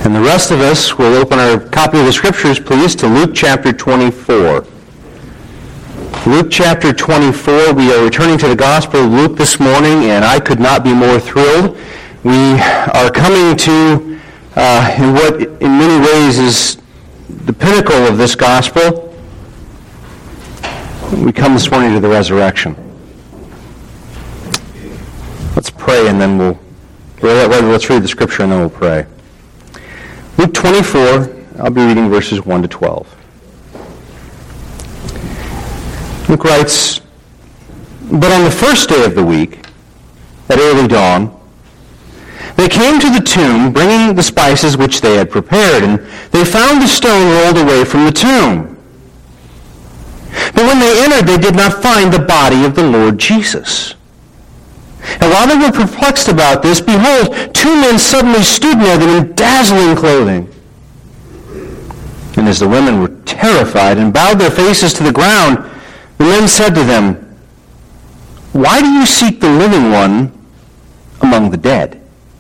And the rest of us will open our copy of the Scriptures, please, to Luke chapter 24. Luke chapter 24, we are returning to the Gospel of Luke this morning, and I could not be more thrilled. We are coming to in what in many ways is the pinnacle of this Gospel. We come this morning to the resurrection. Let's pray, and then let's read the Scripture, and then we'll pray. Luke 24, I'll be reading verses 1 to 12. Luke writes, "But on the first day of the week, at early dawn, they came to the tomb, bringing the spices which they had prepared, and they found the stone rolled away from the tomb. But when they entered, they did not find the body of the Lord Jesus. And while they were perplexed about this, behold, two men suddenly stood near them in dazzling clothing. And as the women were terrified and bowed their faces to the ground, the men said to them, 'Why do you seek the living one among the dead?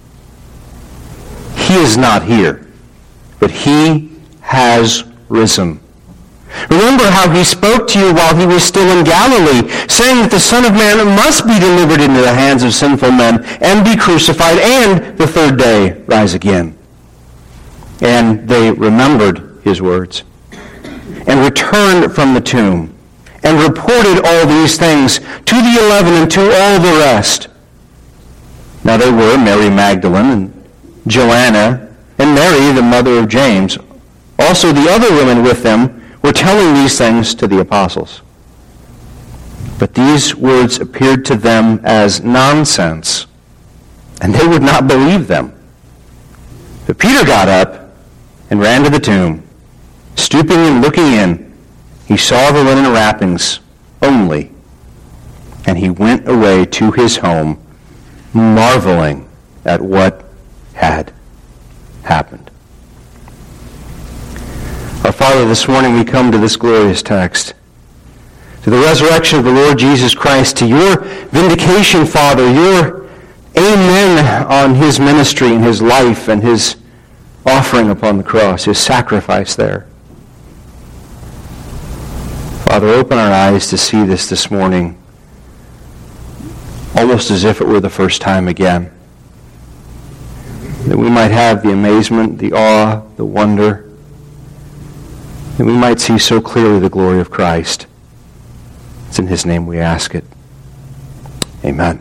He is not here, but he has risen. Remember how he spoke to you while he was still in Galilee, saying that the Son of Man must be delivered into the hands of sinful men and be crucified, and the third day rise again.' And they remembered his words, and returned from the tomb, and reported all these things to the 11 and to all the rest. Now they were Mary Magdalene, and Joanna, and Mary, the mother of James. Also the other women with them were telling these things to the apostles. But these words appeared to them as nonsense, and they would not believe them. But Peter got up and ran to the tomb. Stooping and looking in, he saw the linen wrappings only, and he went away to his home, marveling at what had happened." Our Father, this morning we come to this glorious text, to the resurrection of the Lord Jesus Christ, to your vindication, Father, your amen on his ministry and his life and his offering upon the cross, his sacrifice there. Father, open our eyes to see this morning, almost as if it were the first time again, that we might have the amazement, the awe, the wonder, that we might see so clearly the glory of Christ. It's in his name we ask it. Amen.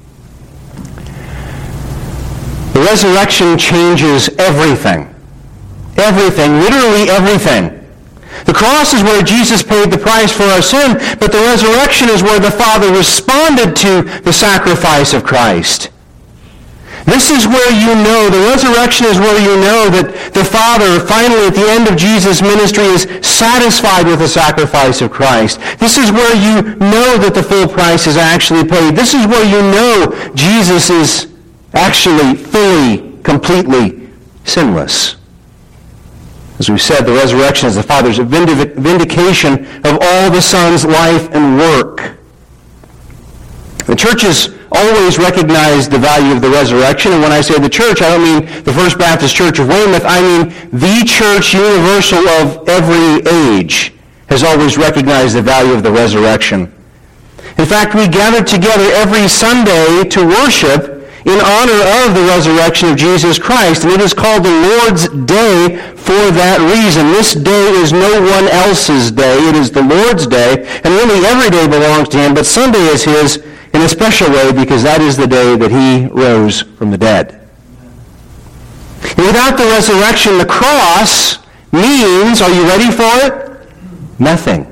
The resurrection changes everything. Everything, literally everything. The cross is where Jesus paid the price for our sin, but the resurrection is where the Father responded to the sacrifice of Christ. This is where you know, the resurrection is where you know that the Father, finally at the end of Jesus' ministry, is satisfied with the sacrifice of Christ. This is where you know that the full price is actually paid. This is where you know Jesus is actually fully, completely sinless. As we said, the resurrection is the Father's vindication of all the Son's life and work. The church has always recognized the value of the resurrection, and when I say the church, I don't mean the First Baptist Church of Weymouth. I mean the church universal of every age has always recognized the value of the resurrection. In fact, we gather together every Sunday to worship in honor of the resurrection of Jesus Christ, and it is called the Lord's Day for that reason. This day is no one else's day. It is the Lord's day, and really every day belongs to him, but Sunday is his in a special way because that is the day that he rose from the dead. And without the resurrection, the cross means, are you ready for it? Nothing.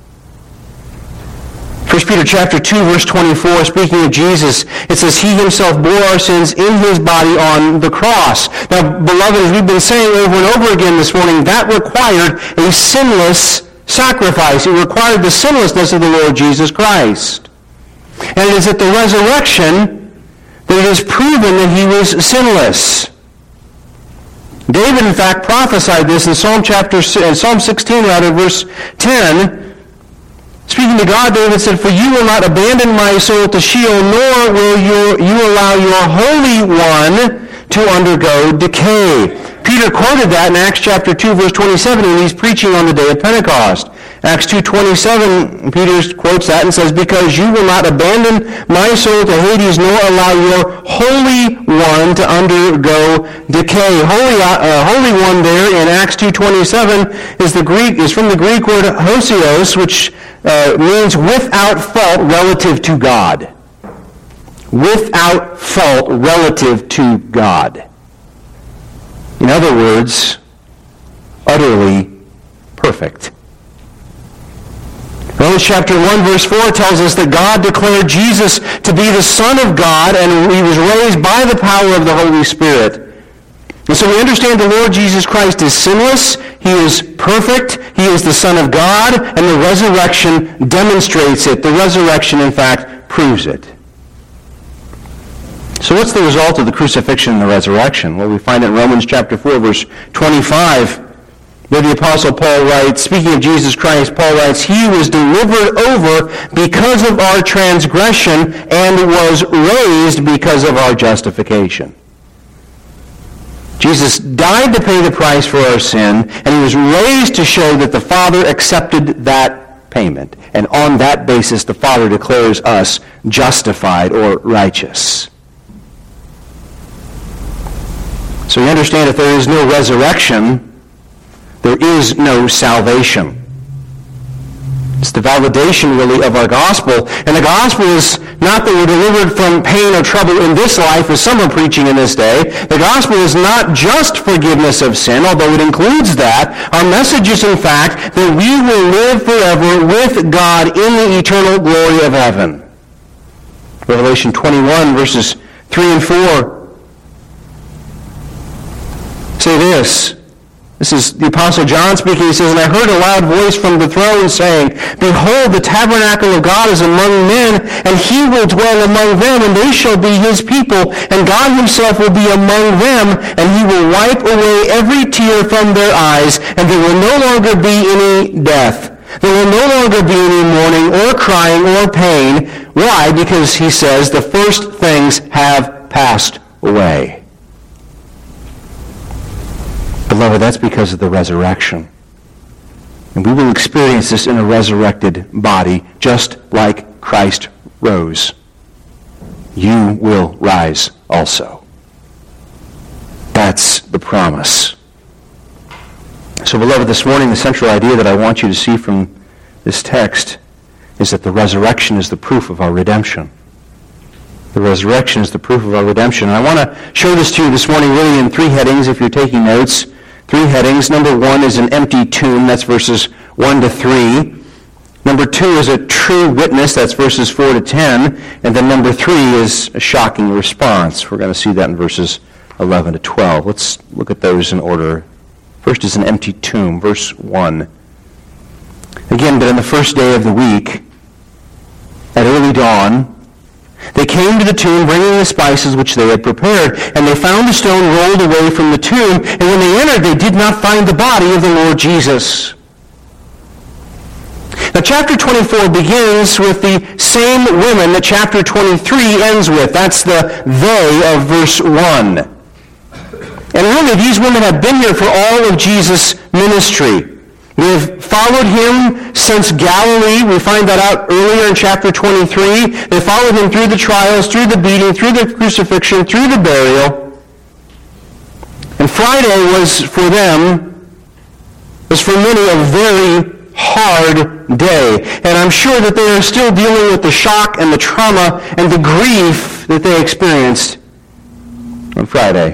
1 Peter chapter 2, verse 24, speaking of Jesus, it says, "He himself bore our sins in his body on the cross." Now, beloved, as we've been saying over and over again this morning, that required a sinless sacrifice. It required the sinlessness of the Lord Jesus Christ. And it is at the resurrection that it is proven that he was sinless. David, in fact, prophesied this in Psalm 16, verse 10. Speaking to God, David said, "For you will not abandon my soul to Sheol, nor will you allow your Holy One to undergo decay." Peter quoted that in Acts chapter 2, verse 27, when he's preaching on the day of Pentecost. Acts 2:27, Peter quotes that and says, "Because you will not abandon my soul to Hades, nor allow your Holy One to undergo decay." Holy One there in Acts 2:27 is from the Greek word hosios, which means without fault relative to God. Without fault relative to God. In other words, utterly perfect. Romans chapter 1, verse 4 tells us that God declared Jesus to be the Son of God, and he was raised by the power of the Holy Spirit. And so we understand the Lord Jesus Christ is sinless, he is perfect, he is the Son of God, and the resurrection demonstrates it. The resurrection, in fact, proves it. So what's the result of the crucifixion and the resurrection? Well, we find it in Romans chapter 4, verse 25, where the Apostle Paul writes, speaking of Jesus Christ, Paul writes, "He was delivered over because of our transgression and was raised because of our justification." Jesus died to pay the price for our sin, and he was raised to show that the Father accepted that payment. And on that basis, the Father declares us justified or righteous. So we understand if there is no resurrection, there is no salvation. It's the validation, really, of our gospel. And the gospel is not that we're delivered from pain or trouble in this life, as some are preaching in this day. The gospel is not just forgiveness of sin, although it includes that. Our message is, in fact, that we will live forever with God in the eternal glory of heaven. Revelation 21, verses 3 and 4. Say this. This is the Apostle John speaking. He says, "And I heard a loud voice from the throne saying, Behold, the tabernacle of God is among men, and he will dwell among them, and they shall be his people, and God himself will be among them, and he will wipe away every tear from their eyes, and there will no longer be any death. There will no longer be any mourning or crying or pain." Why? Because he says, "The first things have passed away." Beloved, that's because of the resurrection. And we will experience this in a resurrected body, just like Christ rose. You will rise also. That's the promise. So, beloved, this morning, the central idea that I want you to see from this text is that the resurrection is the proof of our redemption. The resurrection is the proof of our redemption. And I want to show this to you this morning really in three headings, if you're taking notes. Three headings. Number one is an empty tomb. That's verses 1 to 3. Number 2 is a true witness. That's verses 4 to 10. And then number 3 is a shocking response. We're going to see that in verses 11 to 12. Let's look at those in order. First is an empty tomb. Verse 1. Again, but on the first day of the week, at early dawn, they came to the tomb bringing the spices which they had prepared, and they found the stone rolled away from the tomb, and when they entered, they did not find the body of the Lord Jesus. Now, chapter 24 begins with the same women that chapter 23 ends with. That's the they of verse 1. And really, these women have been here for all of Jesus' ministry. They've followed him since Galilee. We find that out earlier in chapter 23. They followed him through the trials, through the beating, through the crucifixion, through the burial. And Friday was for many, a very hard day. And I'm sure that they are still dealing with the shock and the trauma and the grief that they experienced on Friday.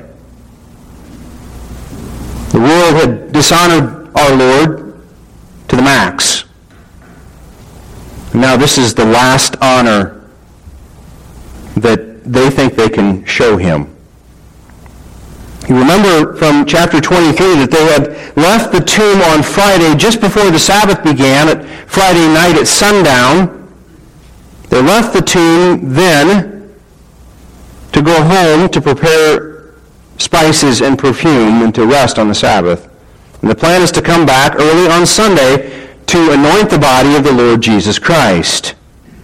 The world had dishonored our Lord to the max. And now this is the last honor that they think they can show him. You remember from chapter 23 that they had left the tomb on Friday just before the Sabbath began, at Friday night at sundown. They left the tomb then to go home to prepare spices and perfume and to rest on the Sabbath. And the plan is to come back early on Sunday to anoint the body of the Lord Jesus Christ.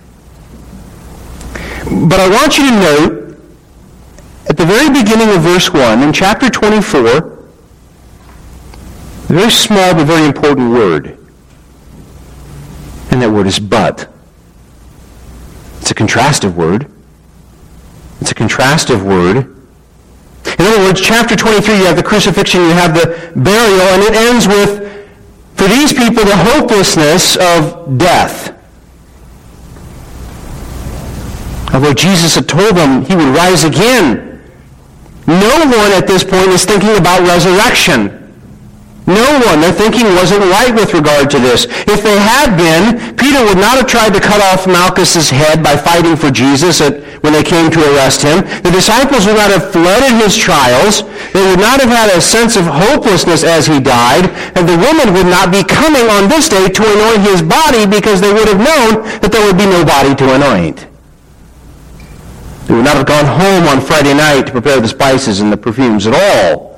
But I want you to note, at the very beginning of verse 1, in chapter 24, A very small but very important word. And that word is but. It's a contrastive word. It's a contrastive word. In other words, chapter 23, you have the crucifixion, you have the burial, and it ends with, for these people, the hopelessness of death. Although Jesus had told them he would rise again, no one at this point is thinking about resurrection. No one. Their thinking wasn't right with regard to this. If they had been, Peter would not have tried to cut off Malchus's head by fighting for Jesus when they came to arrest him. The disciples would not have fled in his trials. They would not have had a sense of hopelessness as he died. And the woman would not be coming on this day to anoint his body because they would have known that there would be no body to anoint. They would not have gone home on Friday night to prepare the spices and the perfumes at all.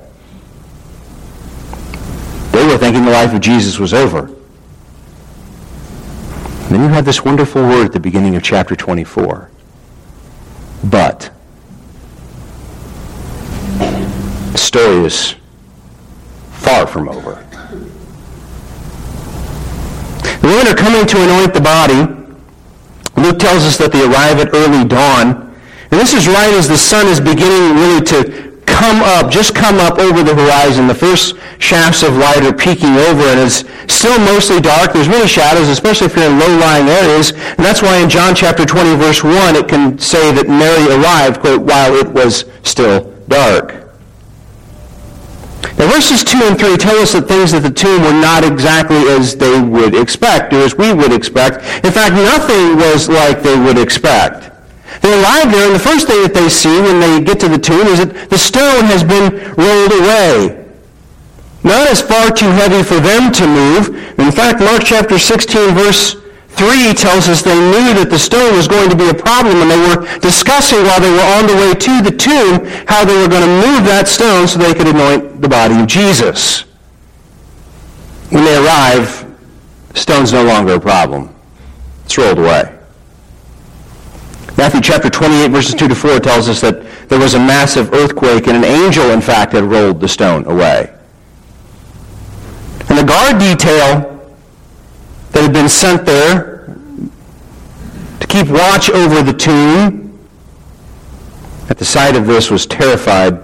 They were thinking the life of Jesus was over. And then you have this wonderful word at the beginning of chapter 24. But. The story is far from over. The women are coming to anoint the body. Luke tells us that they arrive at early dawn. And this is right as the sun is beginning really to come up over the horizon. The first shafts of light are peeking over, and it's still mostly dark. There's many shadows, especially if you're in low-lying areas. And that's why in John chapter 20, verse 1, it can say that Mary arrived, quote, while it was still dark. Now, verses 2 and 3 tell us that things at the tomb were not exactly as they would expect, or as we would expect. In fact, nothing was like they would expect. They arrive there, and the first thing that they see when they get to the tomb is that the stone has been rolled away. Not as far too heavy for them to move. In fact, Mark chapter 16, verse 3 tells us they knew that the stone was going to be a problem, and they were discussing while they were on the way to the tomb how they were going to move that stone so they could anoint the body of Jesus. When they arrive, the stone's no longer a problem. It's rolled away. Matthew chapter 28, verses 2 to 4 tells us that there was a massive earthquake, and an angel, in fact, had rolled the stone away. And the guard detail that had been sent there to keep watch over the tomb at the sight of this was terrified.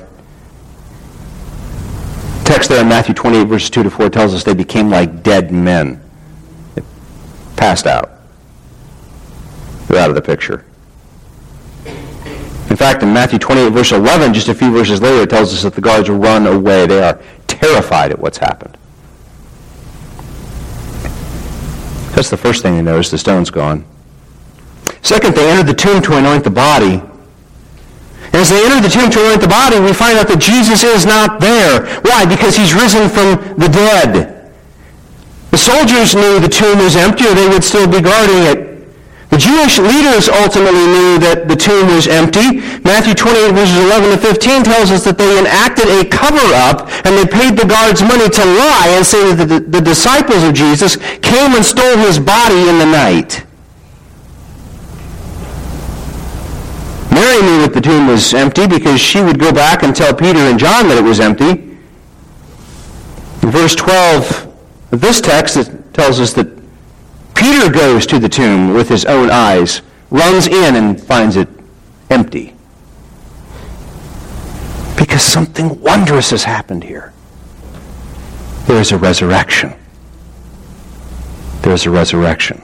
The text there in Matthew 28, verses 2 to 4 tells us they became like dead men. They passed out. They're out of the picture. In fact, in Matthew 28, verse 11, just a few verses later, it tells us that the guards run away. They are terrified at what's happened. That's the first thing they notice, the stone's gone. Second, they entered the tomb to anoint the body. And as they entered the tomb to anoint the body, we find out that Jesus is not there. Why? Because he's risen from the dead. The soldiers knew the tomb was empty, or they would still be guarding it. The Jewish leaders ultimately knew that the tomb was empty. Matthew 28, verses 11 to 15 tells us that they enacted a cover-up, and they paid the guards money to lie and say that the disciples of Jesus came and stole his body in the night. Mary knew that the tomb was empty because she would go back and tell Peter and John that it was empty. In verse 12 of this text, it tells us that Peter goes to the tomb with his own eyes, runs in and finds it empty. Because something wondrous has happened here. There is a resurrection. There is a resurrection.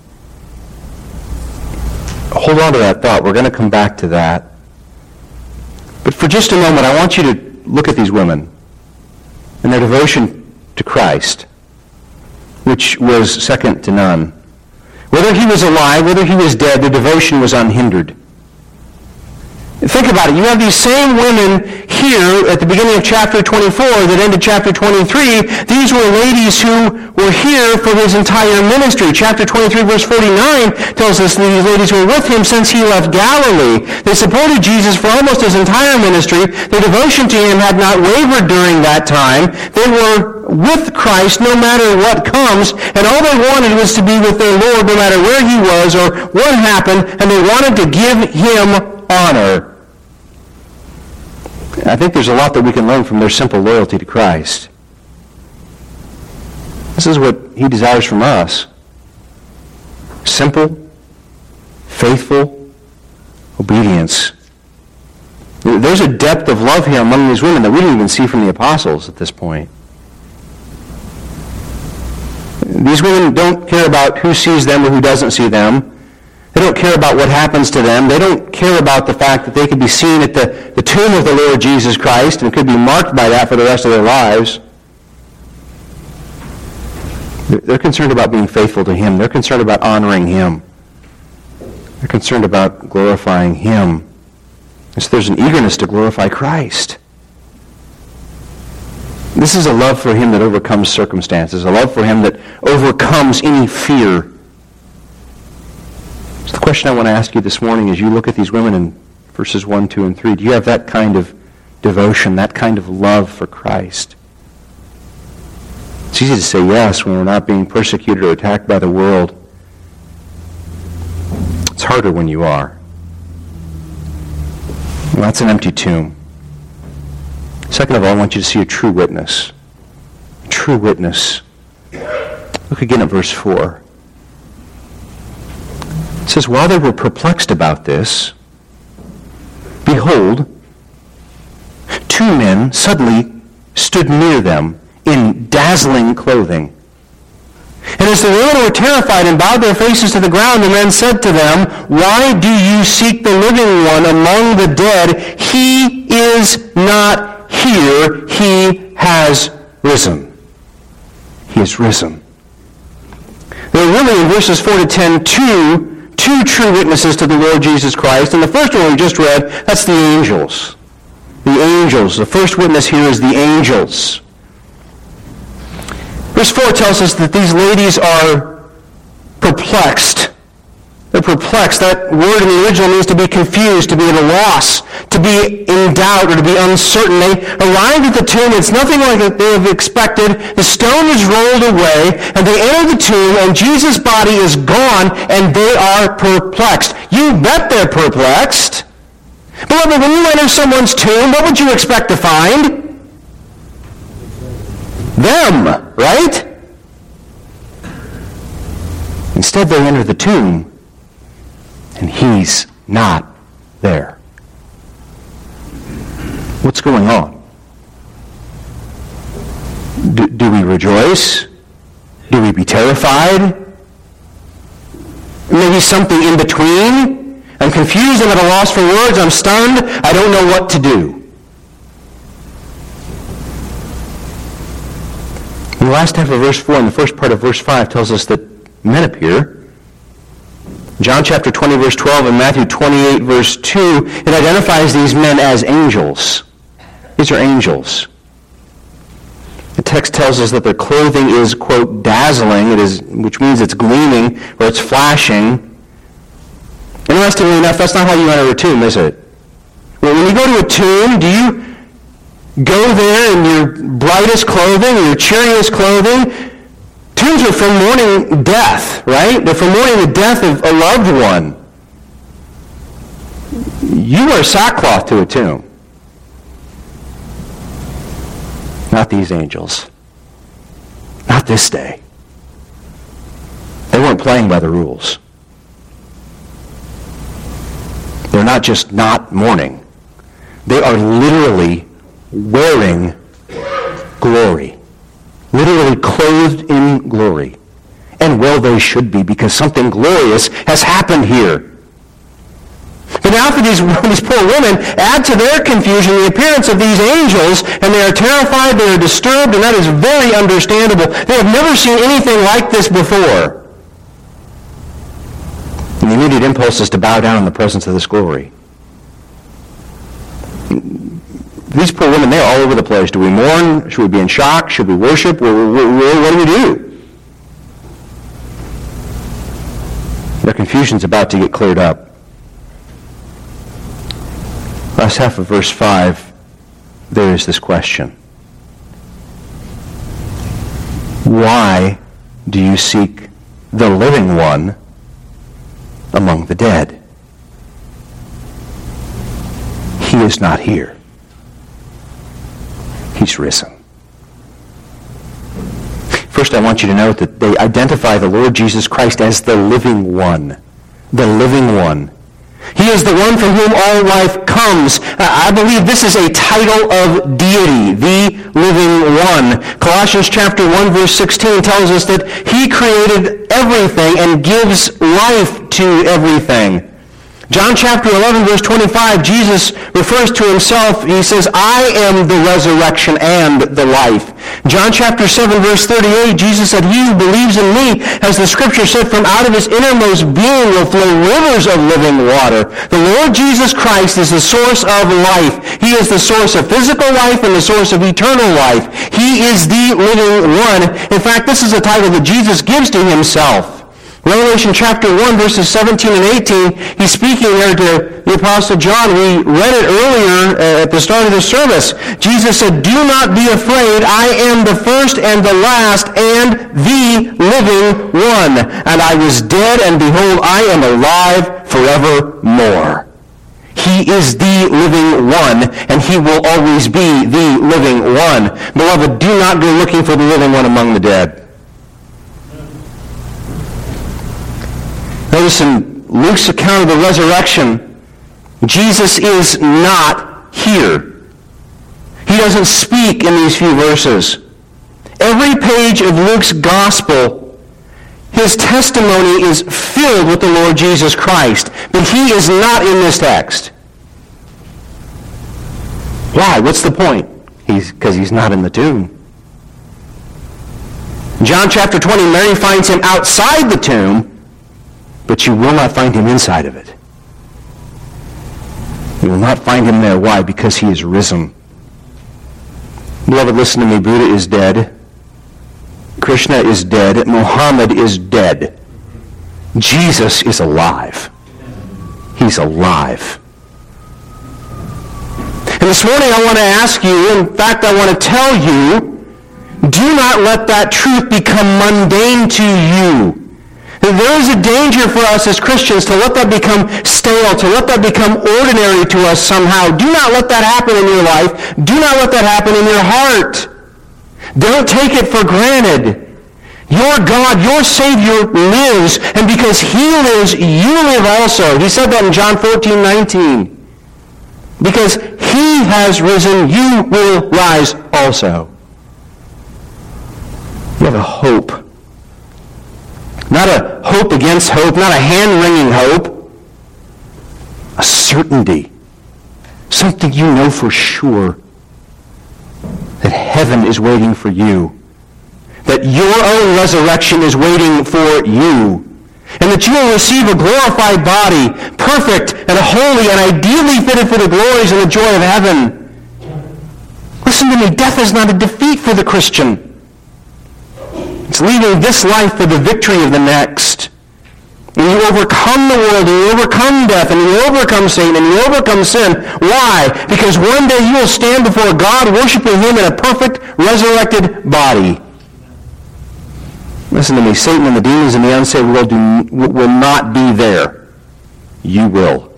Hold on to that thought. We're going to come back to that. But for just a moment, I want you to look at these women and their devotion to Christ, which was second to none. Whether he was alive, whether he was dead, their devotion was unhindered. Think about it. You have these same women here at the beginning of chapter 24 that ended chapter 23. These were ladies who were here for his entire ministry. Chapter 23, verse 49 tells us that these ladies were with him since he left Galilee. They supported Jesus for almost his entire ministry. Their devotion to him had not wavered during that time. They were with Christ no matter what comes, and all they wanted was to be with their Lord no matter where he was or what happened, and they wanted to give him honor. I think there's a lot that we can learn from their simple loyalty to Christ. This is what he desires from us. Simple, faithful obedience. There's a depth of love here among these women that we didn't even see from the apostles at this point. These women don't care about who sees them or who doesn't see them. They don't care about what happens to them. They don't care about the fact that they could be seen at the tomb of the Lord Jesus Christ and could be marked by that for the rest of their lives. They're concerned about being faithful to him. They're concerned about honoring him. They're concerned about glorifying him. And so there's an eagerness to glorify Christ. This is a love for him that overcomes circumstances, a love for him that overcomes any fear. So the question I want to ask you this morning as you look at these women in verses 1, 2, and 3, do you have that kind of devotion, that kind of love for Christ? It's easy to say yes when we're not being persecuted or attacked by the world. It's harder when you are. Well, that's an empty tomb. Second of all, I want you to see a true witness. A true witness. Look again at verse 4. It says, while they were perplexed about this, behold, two men suddenly stood near them in dazzling clothing. And as the women were terrified and bowed their faces to the ground, the men said to them, why do you seek the living one among the dead? He is not here. He has risen. He is risen. There are really in verses 4 to 10 two true witnesses to the Lord Jesus Christ. And the first one we just read, that's the angels. The angels. The first witness here is the angels. Verse 4 tells us that these ladies are perplexed. They're perplexed. That word in the original means to be confused, to be at a loss, to be in doubt, or to be uncertain. They arrived at the tomb. It's nothing like they have expected. The stone is rolled away, and they enter the tomb, and Jesus' body is gone, and they are perplexed. You bet they're perplexed. Beloved, when you enter someone's tomb, what would you expect to find? Them, right? Instead, they enter the tomb, and he's not there. What's going on? Do we rejoice? Do we be terrified? Maybe something in between? I'm confused, I'm at a loss for words, I'm stunned, I don't know what to do. In the last half of verse 4 and the first part of verse 5 tells us that men appear. John chapter 20, verse 12, and Matthew 28, verse 2, it identifies these men as angels. These are angels. The text tells us that their clothing is, quote, dazzling, which means it's gleaming or it's flashing. Interestingly enough, that's not how you enter a tomb, is it? Well, when you go to a tomb, do you go there in your brightest clothing, your cheeriest clothing? Tombs are for mourning death, right? They're for mourning the death of a loved one. You wear sackcloth to a tomb. Not these angels. Not this day. They weren't playing by the rules. They're not just not mourning. They are literally wearing glory. Literally clothed in glory. And well they should be, because something glorious has happened here. But now for these poor women, add to their confusion the appearance of these angels, and they are terrified, they are disturbed, and that is very understandable. They have never seen anything like this before. And the immediate impulse is to bow down in the presence of this glory. These poor women, they're all over the place. Do we mourn? Should we be in shock? Should we worship? What do we do? Their confusion's about to get cleared up. Last half of verse 5, there is this question. Why do you seek the living one among the dead? He is not here. He's risen. First, I want you to note that they identify the Lord Jesus Christ as the living one. The living one. He is the one from whom all life comes. I believe this is a title of deity, the living one. Colossians chapter 1 verse 16 tells us that he created everything and gives life to everything. John chapter 11 verse 25, Jesus refers to himself. He says, I am the resurrection and the life. John chapter 7 verse 38, Jesus said, he who believes in me, as the scripture said, from out of his innermost being will flow rivers of living water. The Lord Jesus Christ is the source of life. He is the source of physical life and the source of eternal life. He is the living one. In fact, this is a title that Jesus gives to himself. Revelation chapter 1, verses 17 and 18, he's speaking there to the Apostle John. We read it earlier at the start of the service. Jesus said, do not be afraid. I am the first and the last and the living one. And I was dead, and behold, I am alive forevermore. He is the living one, and he will always be the living one. Beloved, do not go looking for the living one among the dead. Notice in Luke's account of the resurrection, Jesus is not here. He doesn't speak in these few verses. Every page of Luke's gospel, his testimony is filled with the Lord Jesus Christ, but he is not in this text. Why? What's the point? Because he's not in the tomb. John chapter 20, Mary finds him outside the tomb, but you will not find him inside of it. You will not find him there. Why? Because he is risen. Beloved, listen to me. Buddha is dead. Krishna is dead. Muhammad is dead. Jesus is alive. He's alive. And this morning I want to ask you, in fact I want to tell you, do not let that truth become mundane to you. There is a danger for us as Christians to let that become stale, to let that become ordinary to us somehow. Do not let that happen in your life. Do not let that happen in your heart. Don't take it for granted. Your God, your Savior lives, and because he lives, you live also. He said that in John 14:19. Because he has risen, you will rise also. You have a hope. Not a hope against hope, not a hand-wringing hope. A certainty. Something you know for sure. That heaven is waiting for you. That your own resurrection is waiting for you. And that you will receive a glorified body, perfect and holy and ideally fitted for the glories and the joy of heaven. Listen to me, death is not a defeat for the Christian. It's leaving this life for the victory of the next. And you overcome the world, and you overcome death, and you overcome Satan, and you overcome sin. Why? Because one day you will stand before God worshiping him in a perfect, resurrected body. Listen to me, Satan and the demons in the unsaved world will not be there. You will.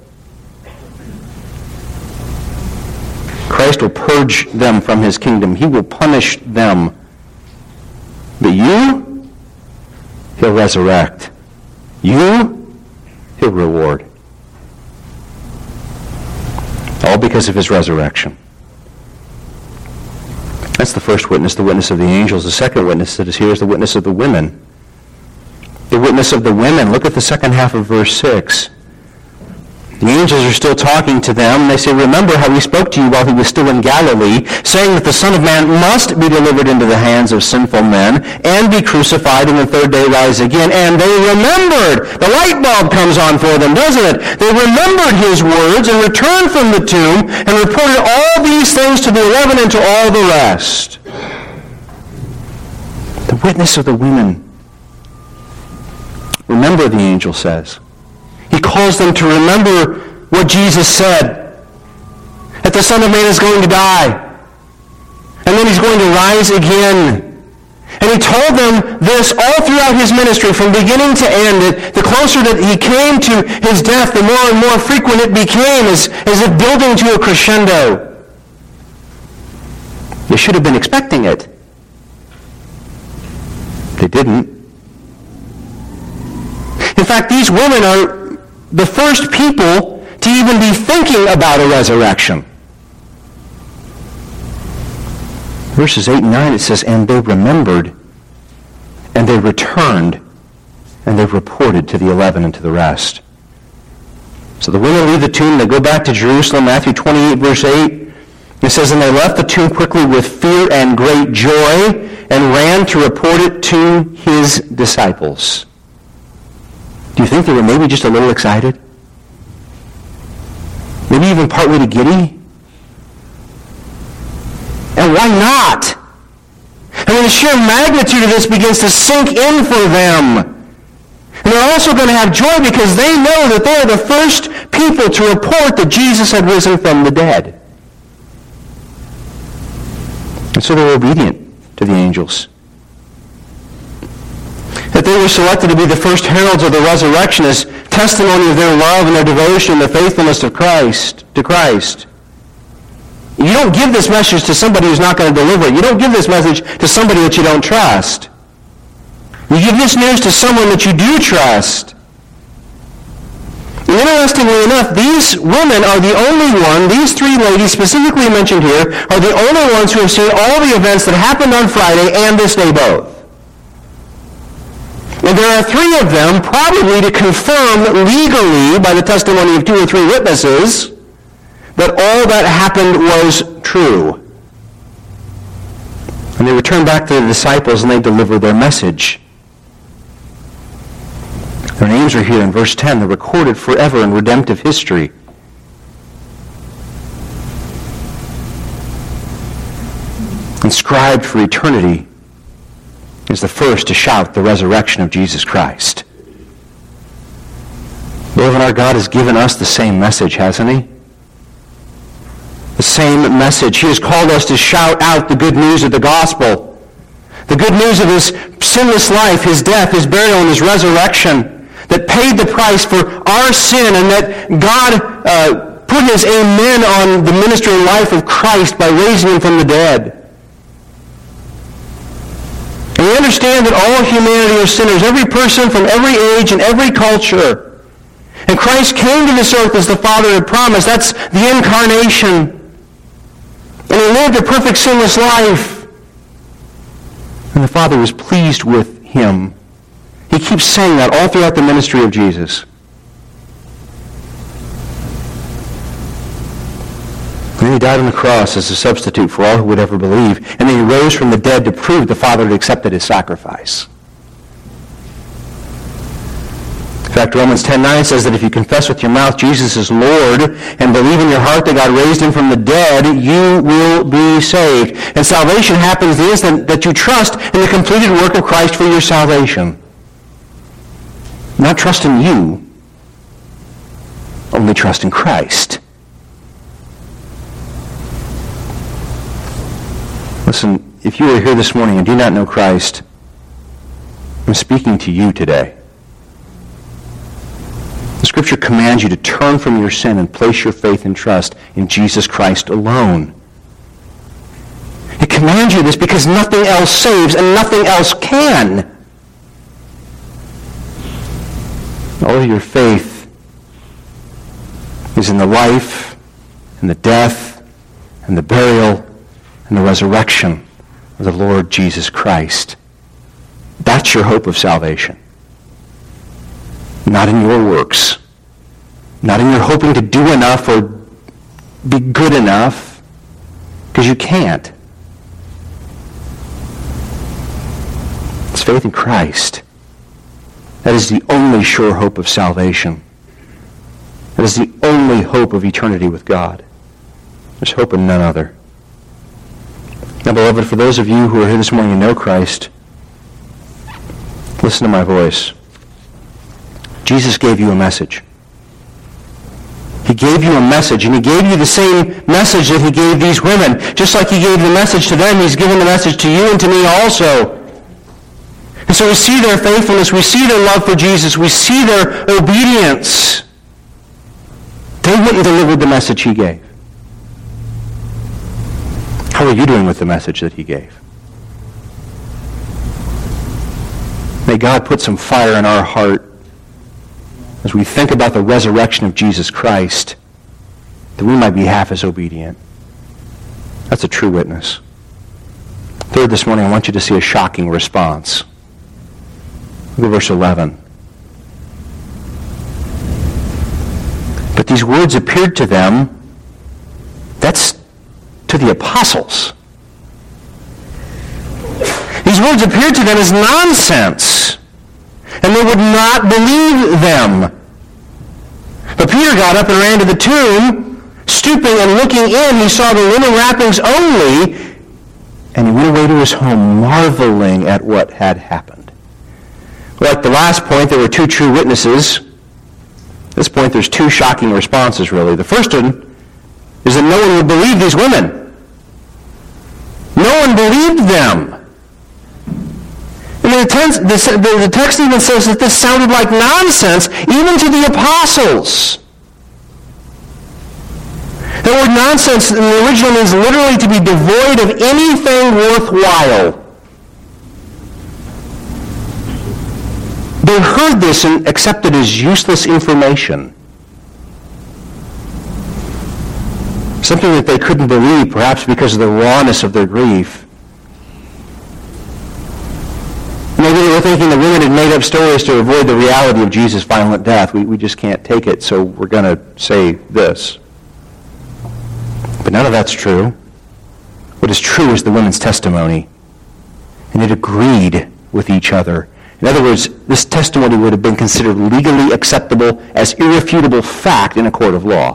Christ will purge them from his kingdom. He will punish them. But you, he'll resurrect. You, he'll reward. All because of his resurrection. That's the first witness, the witness of the angels. The second witness that is here is the witness of the women. The witness of the women. Look at the second half of verse 6. The angels are still talking to them. They say, remember how he spoke to you while he was still in Galilee, saying that the Son of Man must be delivered into the hands of sinful men and be crucified and the third day rise again. And they remembered. The light bulb comes on for them, doesn't it? They remembered his words and returned from the tomb and reported all these things to the 11 and to all the rest. The witness of the women. Remember, the angel says. He calls them to remember what Jesus said, that the Son of Man is going to die, and then he's going to rise again. And he told them this all throughout his ministry, from beginning to end. The closer that he came to his death, the more and more frequent it became, as if building to a crescendo. They should have been expecting it. didn't. In fact, these women are the first people to even be thinking about a resurrection. Verses 8 and 9, it says, "And they remembered, and they returned, and they reported to the 11 and to the rest." So the women leave the tomb, they go back to Jerusalem. Matthew 28, verse 8, it says, "And they left the tomb quickly with fear and great joy, and ran to report it to his disciples." Do you think they were maybe just a little excited? Maybe even partly to giddy? And why not? I mean, the sheer magnitude of this begins to sink in for them. And they're also going to have joy because they know that they are the first people to report that Jesus had risen from the dead. And so they're obedient to the angels. That they were selected to be the first heralds of the resurrection is testimony of their love and their devotion and their faithfulness to Christ. You don't give this message to somebody who's not going to deliver it. You don't give this message to somebody that you don't trust. You give this news to someone that you do trust. And interestingly enough, these women are the only one, these three ladies specifically mentioned here, are the only ones who have seen all the events that happened on Friday and this day both. And there are three of them, probably to confirm legally by the testimony of 2 or 3 witnesses, that all that happened was true. And they return back to the disciples and they deliver their message. Their names are here in verse 10. They're recorded forever in redemptive history. Inscribed for eternity is the first to shout the resurrection of Jesus Christ. Beloved, our God has given us the same message, hasn't he? The same message. He has called us to shout out the good news of the gospel. The good news of his sinless life, his death, his burial, and his resurrection that paid the price for our sin, and that God put his amen on the ministry and life of Christ by raising him from the dead. And we understand that all humanity are sinners, every person from every age and every culture. And Christ came to this earth as the Father had promised. That's the incarnation. And he lived a perfect sinless life. And the Father was pleased with him. He keeps saying that all throughout the ministry of Jesus. And then he died on the cross as a substitute for all who would ever believe. And then he rose from the dead to prove the Father had accepted his sacrifice. In fact, Romans 10:9 says that if you confess with your mouth Jesus is Lord and believe in your heart that God raised him from the dead, you will be saved. And salvation happens the instant that you trust in the completed work of Christ for your salvation. Not trust in you, only trust in Christ. Listen, if you are here this morning and do not know Christ, I'm speaking to you today. The Scripture commands you to turn from your sin and place your faith and trust in Jesus Christ alone. It commands you this because nothing else saves and nothing else can. All of your faith is in the life and the death and the burial and the resurrection of the Lord Jesus Christ. That's your hope of salvation. Not in your works. Not in your hoping to do enough or be good enough, because you can't. It's faith in Christ. That is the only sure hope of salvation. That is the only hope of eternity with God. There's hope in none other. Now, beloved, for those of you who are here this morning and know Christ, listen to my voice. Jesus gave you a message. He gave you a message, and he gave you the same message that he gave these women. Just like he gave the message to them, he's given the message to you and to me also. And so we see their faithfulness, we see their love for Jesus, we see their obedience. They went and delivered the message he gave. How are you doing with the message that he gave? May God put some fire in our heart as we think about the resurrection of Jesus Christ, that we might be half as obedient. That's a true witness. Third, this morning, I want you to see a shocking response. Look at verse 11. But these words appeared to them, that's to the apostles. These words appeared to them as nonsense, and they would not believe them. But Peter got up and ran to the tomb, stooping and looking in, he saw the linen wrappings only, and he went away to his home, marveling at what had happened. Like the last point, there were two true witnesses. At this point, there's two shocking responses, really. The first one is that no one would believe these women. No one believed them. And the text even says that this sounded like nonsense, even to the apostles. The word nonsense in the original means literally to be devoid of anything worthwhile. They heard this and accepted as useless information. Something that they couldn't believe, perhaps because of the rawness of their grief. Maybe they were thinking the women had made up stories to avoid the reality of Jesus' violent death. We just can't take it, so we're going to say this. But none of that's true. What is true is the women's testimony. And it agreed with each other. In other words, this testimony would have been considered legally acceptable as irrefutable fact in a court of law.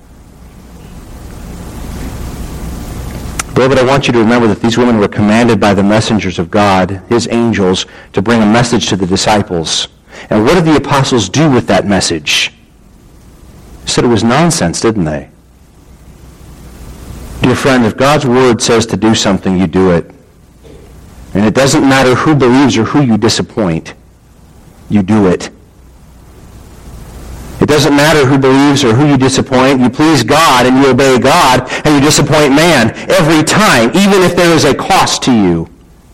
Beloved, I want you to remember that these women were commanded by the messengers of God, his angels, to bring a message to the disciples. And what did the apostles do with that message? They said it was nonsense, didn't they? Dear friend, if God's word says to do something, you do it. And it doesn't matter who believes or who you disappoint. You do it. It doesn't matter who believes or who you disappoint. You please God and you obey God, and you disappoint man every time, even if there is a cost to you.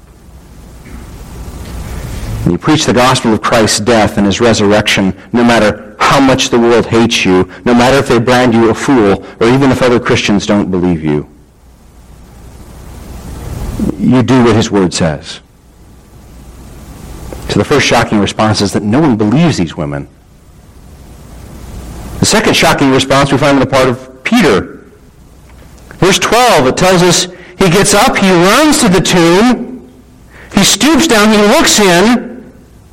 And you preach the gospel of Christ's death and his resurrection, no matter how much the world hates you, no matter if they brand you a fool, or even if other Christians don't believe you. You do what his word says. So the first shocking response is that no one believes these women. The second shocking response we find on the part of Peter. Verse 12, it tells us he gets up, he runs to the tomb, he stoops down, he looks in,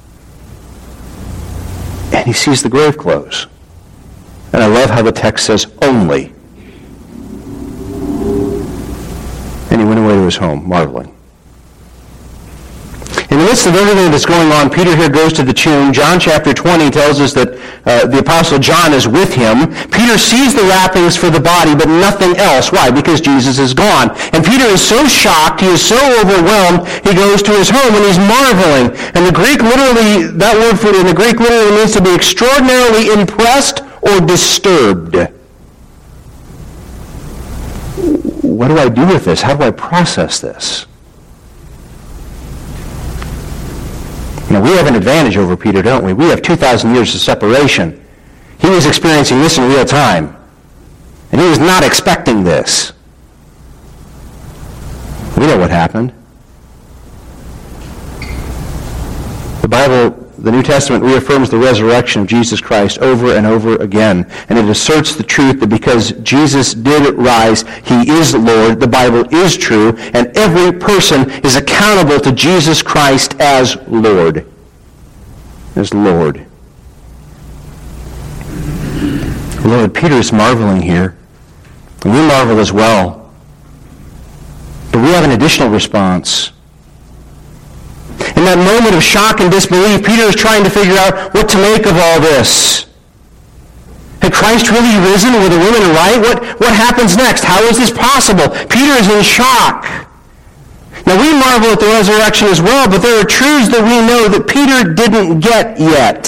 and he sees the grave clothes. And I love how the text says, only. And he went away to his home, marveling. In the midst of everything that's going on, Peter here goes to the tomb. John chapter 20 tells us that the Apostle John is with him. Peter sees the wrappings for the body, but nothing else. Why? Because Jesus is gone. And Peter is so shocked, he is so overwhelmed, he goes to his home and he's marveling. And the Greek literally, that word for it in the Greek literally means to be extraordinarily impressed or disturbed. What do I do with this? How do I process this? Now, we have an advantage over Peter, don't we? We have 2,000 years of separation. He was experiencing this in real time. And he was not expecting this. We know what happened. The Bible, the New Testament, reaffirms the resurrection of Jesus Christ over and over again. And it asserts the truth that because Jesus did rise, he is Lord, the Bible is true, and every person is accountable to Jesus Christ as Lord. As Lord. Lord, Peter is marveling here. And we marvel as well. But we have an additional response. In that moment of shock and disbelief, Peter is trying to figure out what to make of all this. Had Christ really risen? Were the women right? What happens next? How is this possible? Peter is in shock. Now we marvel at the resurrection as well, but there are truths that we know that Peter didn't get yet.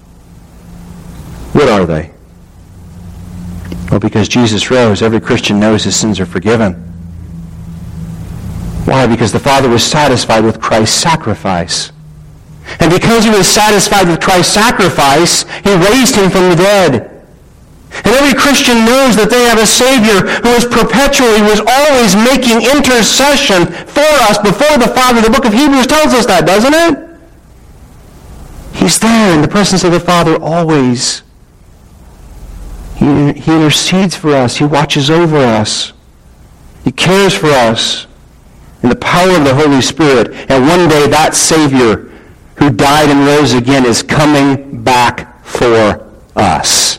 What are they? Well, because Jesus rose, every Christian knows his sins are forgiven. Why? Because the Father was satisfied with Christ's sacrifice. And because he was satisfied with Christ's sacrifice, he raised him from the dead. And every Christian knows that they have a Savior who is always making intercession for us before the Father. The book of Hebrews tells us that, doesn't it? He's there in the presence of the Father always. He intercedes for us. He watches over us. He cares for us in the power of the Holy Spirit. And one day that Savior who died and rose again is coming back for us.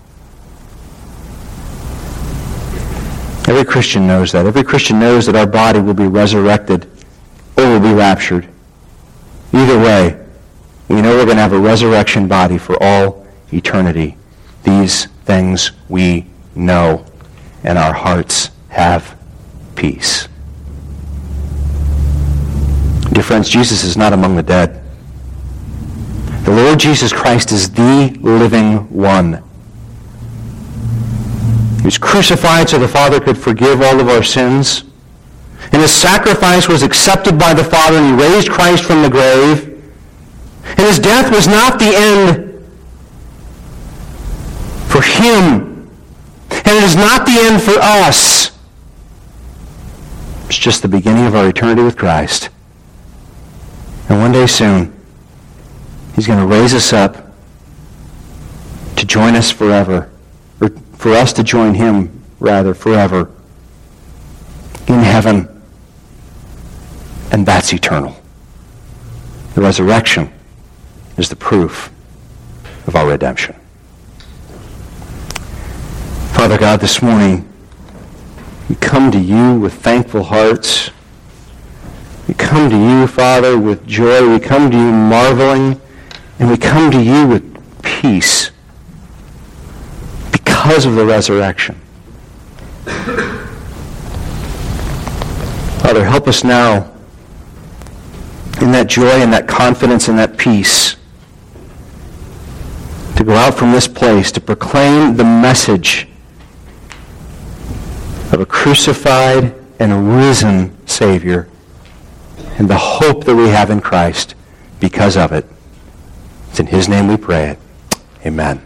Every Christian knows that. Every Christian knows that our body will be resurrected or will be raptured. Either way, we know we're going to have a resurrection body for all eternity. These things we know, and our hearts have peace. Dear friends, Jesus is not among the dead. The Lord Jesus Christ is the living one. He was crucified so the Father could forgive all of our sins. And his sacrifice was accepted by the Father, and he raised Christ from the grave. And his death was not the end for him. And it is not the end for us. It's just the beginning of our eternity with Christ. And one day soon, he's going to raise us up to join us forever. Or for us to join him, rather, forever. In heaven. And that's eternal. The resurrection is the proof of our redemption. Father God, this morning, we come to you with thankful hearts. We come to you, Father, with joy. We come to you marveling. And we come to you with peace because of the resurrection. Father, help us now in that joy and that confidence and that peace to go out from this place to proclaim the message of a crucified and a risen Savior and the hope that we have in Christ because of it. It's in his name we pray it. Amen.